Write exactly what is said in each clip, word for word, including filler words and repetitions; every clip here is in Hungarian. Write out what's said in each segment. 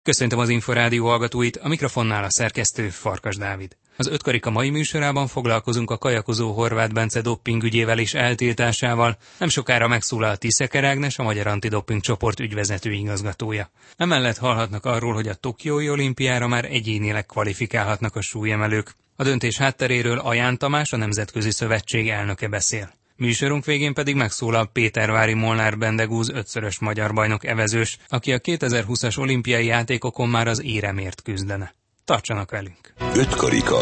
Köszöntöm az Inforádió hallgatóit, a mikrofonnál a szerkesztő Farkas Dávid. Az ötkarika mai műsorában foglalkozunk a kajakozó Horváth Bence doppingügyével és eltiltásával. Nem sokára megszólal Tiszeker Ágnes, a Magyar Antidoping Csoport ügyvezető igazgatója. Emellett hallhatnak arról, hogy a Tokiói olimpiára már egyénileg kvalifikálhatnak a súlyemelők. A döntés hátteréről Aján Tamás, a Nemzetközi Szövetség elnöke beszél. Műsorunk végén pedig megszólal Pétervári Molnár Bendegúz ötszörös magyar bajnok evezős, aki a kétezer-húszas olimpiai játékokon már az éremért küzdene. Tartsanak velünk! Ötkarika.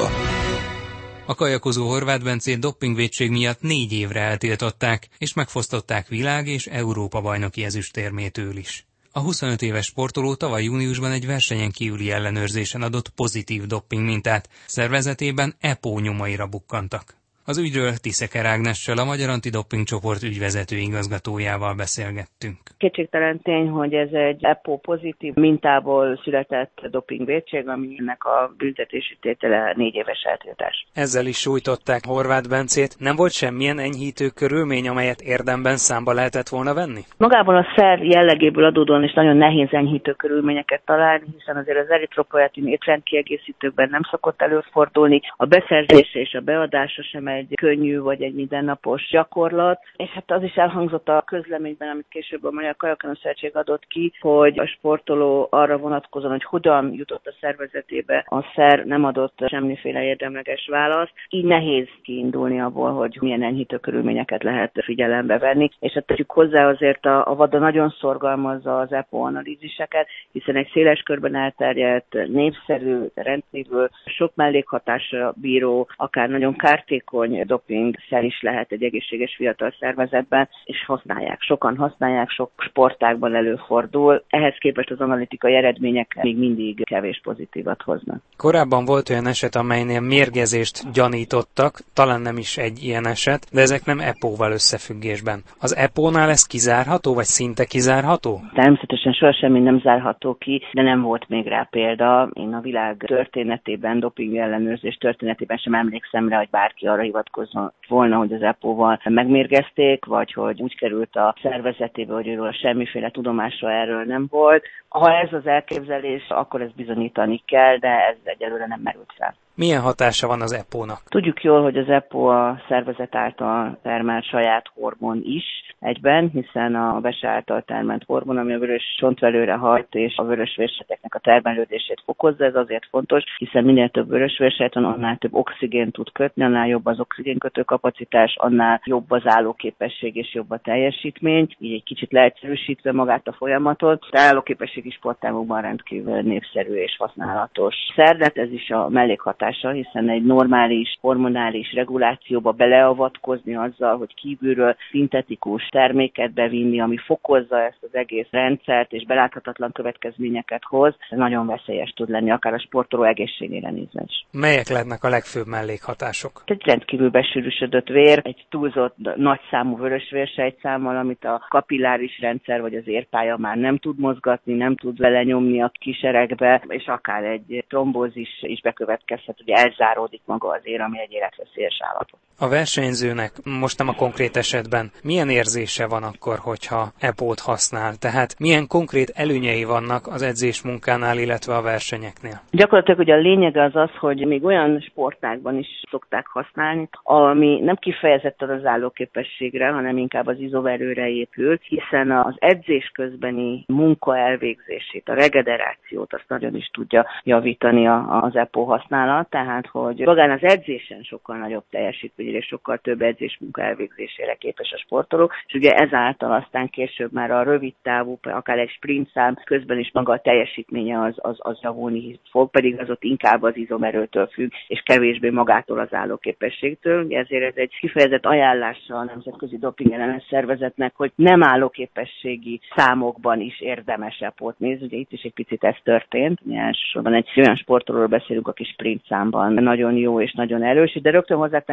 A kajakozó Horváth Bencét doppingvétség miatt négy évre eltiltották, és megfosztották világ- és Európa bajnoki ezüstérmétől is. A huszonöt éves sportoló tavaly júniusban egy versenyen kívüli ellenőrzésen adott pozitív dopping mintát, szervezetében E P O nyomaira bukkantak. Az ügyről Tiszeker Ágnessel, a Magyar Antidoping Csoport ügyvezető igazgatójával beszélgettünk. Kétségtelen tény, hogy ez egy E P O pozitív mintából született dopingvétség, aminek a büntetési tétele négy éves eltiltás. Ezzel is sújtották Horváth Bencét. Nem volt semmilyen enyhítő körülmény, amelyet érdemben számba lehetett volna venni? Magából a szer jellegéből adódóan is nagyon nehéz enyhítő körülményeket találni, hiszen azért az eritropoietin étrendkiegészítőkben nem szokott előfordulni. A beszerzése és a beadása sem egy könnyű vagy egy mindennapos gyakorlat, és hát az is elhangzott a közleményben, amit később a Magyar Kajakkenő Szövetség adott ki, hogy a sportoló arra vonatkozóan, hogy hogyan jutott a szervezetébe, a szer nem adott semmiféle érdemleges választ. Így nehéz kiindulni abból, hogy milyen enyhítő körülményeket lehet figyelembe venni, és hát tegyük hozzá azért a, a VADA nagyon szorgalmazza az E P O analíziseket, hiszen egy széles körben elterjedt, népszerű, rendkívül sok mellékhatásra bíró, akár nagyon kártékony dopingszer is lehet egy egészséges fiatal szervezetben, és használják. Sokan használják, sok sportágban előfordul. Ehhez képest az analitikai eredmények még mindig kevés pozitívat hoznak. Korábban volt olyan eset, amelynél mérgezést gyanítottak, talán nem is egy ilyen eset, de ezek nem E P O-val összefüggésben. Az E P O-nál ez kizárható, vagy szinte kizárható? Természetesen soha semmi nem zárható ki, de nem volt még rá példa. Én a világ történetében, doping ellenőrzés történetében sem emlékszem rá, hogy bárki arra hivatkozzon volna, hogy az E P O-val megmérgezték, vagy hogy úgy került a szervezetébe, hogy őről semmiféle tudomása erről nem volt. Ha ez az elképzelés, akkor ezt bizonyítani kell, de ez egyelőre nem merült fel. Milyen hatása van az E P O-nak? Tudjuk jól, hogy az E P O a szervezet által termelt saját hormon is egyben, hiszen a vese által termelt hormon, ami a vörös csontvelőre hajt és a vörös vérseteknek a termelődését fokozza, ez azért fontos, hiszen minél több vörös vérsejt van, annál több oxigént tud kötni, annál jobb az oxigénkötő kapacitás, annál jobb az állóképesség és jobb a teljesítmény, így egy kicsit leegyszerűsítve magát a folyamatot. De állóképességi sportágokban rendkívül népszerű és használatos szer, de ez is a mellékhatás, hiszen egy normális hormonális regulációba beleavatkozni azzal, hogy kívülről szintetikus terméket bevinni, ami fokozza ezt az egész rendszert és beláthatatlan következményeket hoz, ez nagyon veszélyes tud lenni, akár a sportoló egészségére nézve is. Melyek lehetnek a legfőbb mellékhatások? Egy rendkívül besűrűsödött vér, egy túlzott nagyszámú vörösvérsejtszámmal, amit a kapilláris rendszer vagy az érpálya már nem tud mozgatni, nem tud vele nyomni a kiseregbe, és akár egy trombózis is bekövetkezhet, hogy elzáródik maga az ér, ami egy életveszélyes állapot. A versenyzőnek, most nem a konkrét esetben, milyen érzése van akkor, hogyha E P O-t használ? Tehát milyen konkrét előnyei vannak az edzés munkánál, illetve a versenyeknél? Gyakorlatilag ugye a lényege az az, hogy még olyan sportákban is szokták használni, ami nem kifejezetten az állóképességre, hanem inkább az izoverőre épül, hiszen az edzés közbeni munka elvégzését, a regenerációt azt nagyon is tudja javítani az E P O használat, tehát hogy magán az edzésen sokkal nagyobb teljesítmény és sokkal több edzésmunka elvégzésére képes a sportoló, és ugye ezáltal aztán később már a rövid távú, akár egy sprint szám közben is maga a teljesítménye az, az, az javulni fog, pedig az ott inkább az izomerőtől függ, és kevésbé magától az állóképességtől. Ezért ez egy kifejezett ajánlása a Nemzetközi Doping Ellenes Szervezetnek, hogy nem állóképességi számokban is érdemes E P O-t nézni. Ugye itt is egy picit ez történt. Mi elsősorban egy olyan sportolóról beszélünk, aki sprint számban nagyon jó és nagyon erős, de rögtön hozzátenném, hogy ez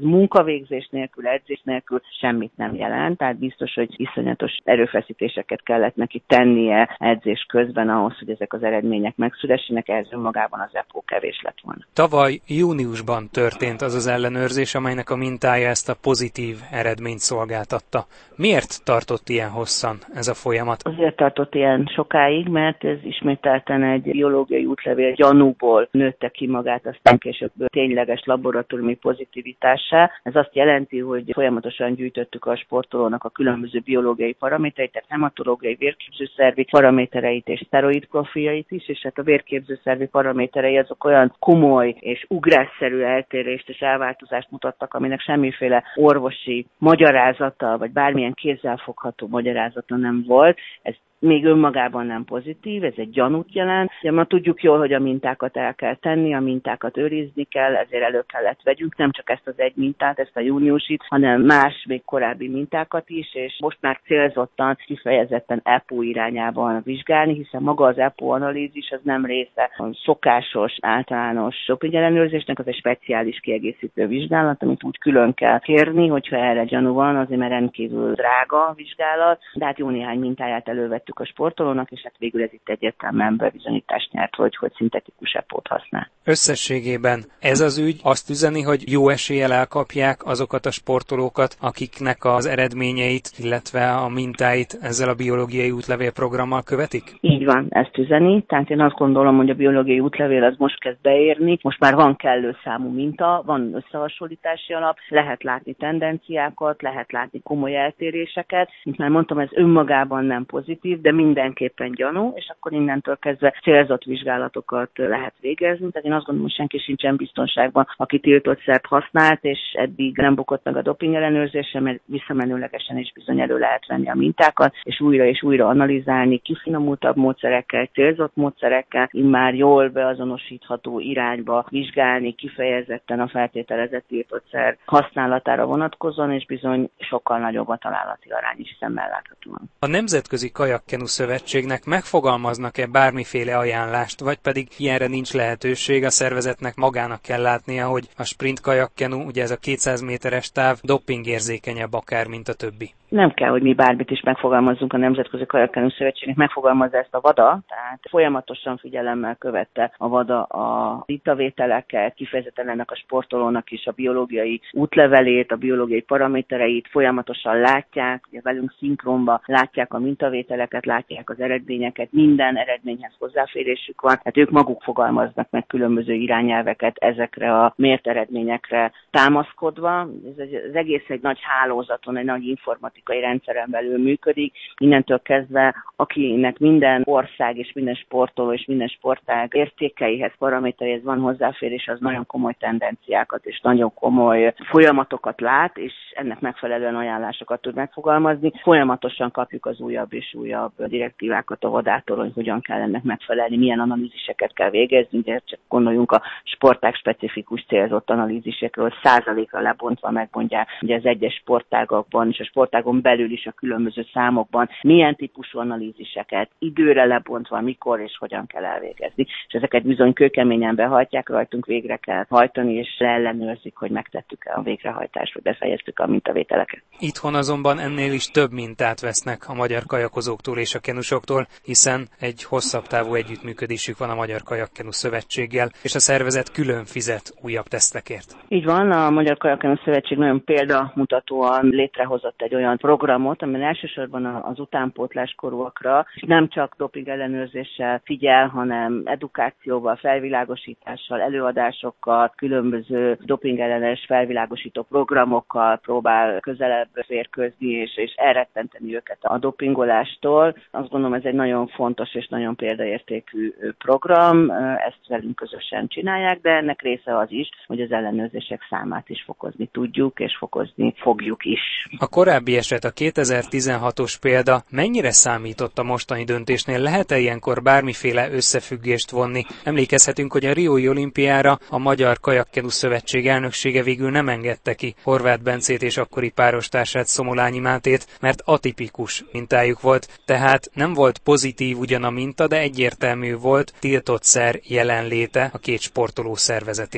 munkavégzés nélkül, edzés nélkül semmit nem jelent, tehát biztos, hogy iszonyatos erőfeszítéseket kellett neki tennie edzés közben ahhoz, hogy ezek az eredmények megszülessenek, ez önmagában az e pé o kevés lett volna. Tavaly júniusban történt az az ellenőrzés, amelynek a mintája ezt a pozitív eredményt szolgáltatta. Miért tartott ilyen hosszan ez a folyamat? Azért tartott ilyen sokáig, mert ez ismételten egy biológiai útlevél gyanúból nőtte ki magát, aztán később tényleges laboratóriumi pozitivitássá. Ez azt jelenti, hogy folyamatosan gyűjtöttük a sportolónak a különböző biológiai paramétereit, tehát hematológiai, vérképzőszervi paramétereit és szteroid profiljait is, és hát a vérképzőszervi paraméterei azok olyan komoly és ugrásszerű eltérést és elváltozást mutattak, aminek semmiféle orvosi magyarázata, vagy bármilyen kézzelfogható magyarázata nem volt. Ez még önmagában nem pozitív, ez egy gyanút jelent. De ma tudjuk jól, hogy a mintákat el kell tenni, a mintákat őrizni kell, ezért elő kellett vegyünk, nem csak ezt az egy mintát, ezt a júniusit, hanem más, még korábbi mintákat is, és most már célzottan, kifejezetten e pé o irányában vizsgálni, hiszen maga az e pé o analízis az nem része a szokásos, általános dopingellenőrzésnek, az egy speciális kiegészítő vizsgálat, amit úgy külön kell kérni, hogyha erre gyanú van, azért mert rendkívül drága a vizsgálat, de hát jó néhány mintáját elővettük a sportolónak, és hát végül ez itt egyértelműen bebizonyítást nyert, hogy, hogy szintetikus e pé o-t használ. Összességében ez az ügy azt üzeni, hogy jó eséllyel elkapják azokat a sportolókat, akiknek az eredményeit, illetve a mintáit ezzel a biológiai útlevél programmal követik? Így van, ezt üzeni. Tehát én azt gondolom, hogy a biológiai útlevél az most kezd beérni, most már van kellő számú minta, van összehasonlítási alap, lehet látni tendenciákat, lehet látni komoly eltéréseket. Mint már mondtam, ez önmagában nem pozitív, de mindenképpen gyanú, és akkor innentől kezdve célzott vizsgálatokat lehet végezni. Tehát én azt gondolom, hogy senki sincsen biztonságban, aki tiltott szert használt, és eddig nem bukott meg a doping ellenőrzése, mert visszamenőlegesen is bizony elő lehet venni a mintákat, és újra és újra analizálni kifinomultabb módszerekkel, célzott módszerekkel, immár jól beazonosítható irányba vizsgálni kifejezetten a feltételezett tiltott szer használatára vonatkozóan, és bizony sokkal nagyobb a találati arány is szemmel láthatóan. A Nemzetközi Kajakkenu Szövetségnek megfogalmaznak-e bármiféle ajánlást, vagy pedig ilyenre nincs lehetőség, a szervezetnek magának kell látnia, hogy a sprint kajakkenu, ugye ez a kétszáz méteres táv, dopingérzékenyebb akár, mint a többi? Nem kell, hogy mi bármit is megfogalmazzunk, a Nemzetközi Kajakkenu Szövetségnek megfogalmazza ezt a VADA, tehát folyamatosan figyelemmel követte a VADA a mintavételeket, kifejezetten ennek a sportolónak is a biológiai útlevelét, a biológiai paramétereit folyamatosan látják, ugye velünk szinkronba látják a mintavételeket, látják az eredményeket, minden eredményhez hozzáférésük van, tehát ők maguk fogalmaznak meg különböző irányelveket ezekre a mért eredményekre támaszkodva. Ez egy, az egész egy nagy hálózaton, egy nagy informatikai rendszeren belül működik, innentől kezdve, akinek minden ország és minden sportoló és minden sportág értékeihez, paramétereihez van hozzáférés, az nagyon komoly tendenciákat és nagyon komoly folyamatokat lát, és ennek megfelelően ajánlásokat tud megfogalmazni. Folyamatosan kapjuk az újabb és újabb direktívákat a vadától, hogy hogyan kell ennek megfelelni, milyen analíziseket kell végezni, de csak gondoljunk a sportág specifikus célzott analízisekről, százalékra lebontva megmondják, hogy az egyes sportágakban és a sportágon belül is a különböző számokban milyen típusú analíziseket időre lebontva, mikor és hogyan kell elvégezni. És ezeket bizony kőkeményen behajtják, rajtunk végre kell hajtani, és ellenőrzik, hogy megtettük-e a végrehajtást, vagy befejeztük a mintavételeket. Itthon azonban ennél is több mintát vesznek a magyar kajakozóktól és a kenusoktól, hiszen egy hosszabb távú együttműködésük van a Magyar Kajakkenu Szövetséggel, és a szervezet külön fizet újabb tesztekért. Így van, a Magyar Kajakkenu Szövetség nagyon példamutatóan létrehozott egy olyan programot, amiben elsősorban az utánpótláskorúakra nem csak doping ellenőrzéssel figyel, hanem edukációval, felvilágosítással, előadásokkal, különböző doping ellenes felvilágosító programokkal próbál közelebb férkőzni és, és elrettenteni őket a dopingolástól. Azt gondolom, ez egy nagyon fontos és nagyon példaértékű program, ezt velünk közösen csinálják, de ennek része az is, hogy az ellenőrzések számát is fokozni tudjuk, és fokozni fogjuk is. A korábbi eset, a kétezer-tizenhatos példa mennyire számított a mostani döntésnél? Lehet-e ilyenkor bármiféle összefüggést vonni? Emlékezhetünk, hogy a riói olimpiára a Magyar Kajakkenu Szövetség elnöksége végül nem engedte ki Horváth Bencét és akkori párostársát, Szomolányi Mátét, mert atipikus mintájuk volt, tehát nem volt pozitív ugyan a minta, de egyértelmű volt tiltott szer jelenléte a két sportoló szervezetében.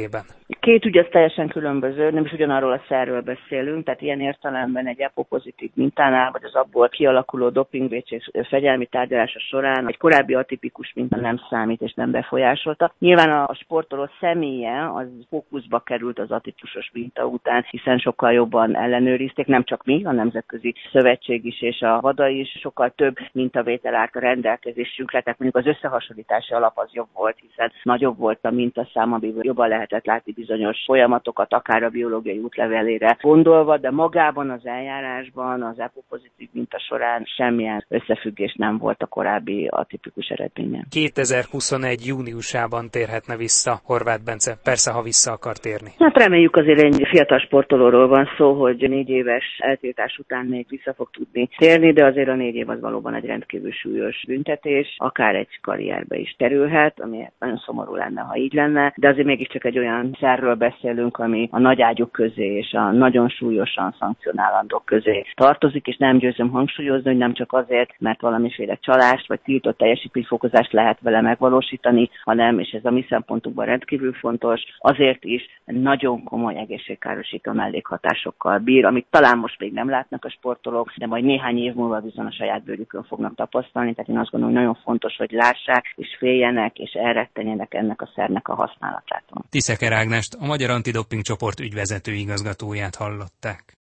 Két ügy az teljesen különböző, nem is ugyanarról a szerről beszélünk, tehát ilyen értelemben egy EPO-pozitív mintánál, vagy az abból kialakuló dopingvédség fegyelmi tárgyalása során egy korábbi atipikus minta nem számít és nem befolyásolta. Nyilván a sportoló személye az fókuszba került az atipikus minta után, hiszen sokkal jobban ellenőrizték, nem csak mi, a Nemzetközi Szövetség is és a VADA is, sokkal több mintavétel állt a rendelkezésünkre, tehát mondjuk az összehasonlítási alap az jobb volt, hiszen nagyobb volt a mintaszám, amiből jobban lehetett látni bizonyos folyamatokat, akár a biológiai útlevelére gondolva, de magában az eljárásban az EPO-pozitív minta során semmilyen összefüggés nem volt a korábbi atipikus eredményen. kétezer-huszonegy júniusában térhetne vissza Horváth Bence, persze, ha vissza akar térni. Hát reméljük, azért egy fiatal sportolóról van szó, hogy négy éves eltiltás után még vissza fog tudni térni, de azért a négy év az valóban egy rendkívül súlyos büntetés, akár egy karrierbe is terülhet, ami nagyon szomorú lenne, ha így lenne, de azért mégiscsak egy olyan szerről beszélünk, ami a nagy ágyuk közé és a nagyon súlyosan szankcionálandók közé tartozik, és nem győzöm hangsúlyozni, hogy nem csak azért, mert valamiféle csalást vagy tiltott teljesítményfokozást lehet vele megvalósítani, hanem, és ez a mi szempontunkban rendkívül fontos, azért is nagyon komoly egészségkárosító mellékhatásokkal bír, amit talán most még nem látnak a sportolók, de majd néhány év múlva bizony a saját bőrükön fognak tapasztalni, tehát én azt gondolom, hogy nagyon fontos, hogy lássák és féljenek és elrettenjenek ennek a szernek a használatától. Tiszeker Ágnest, a Magyar Antidoping Csoport ügyvezető igazgatóját hallották.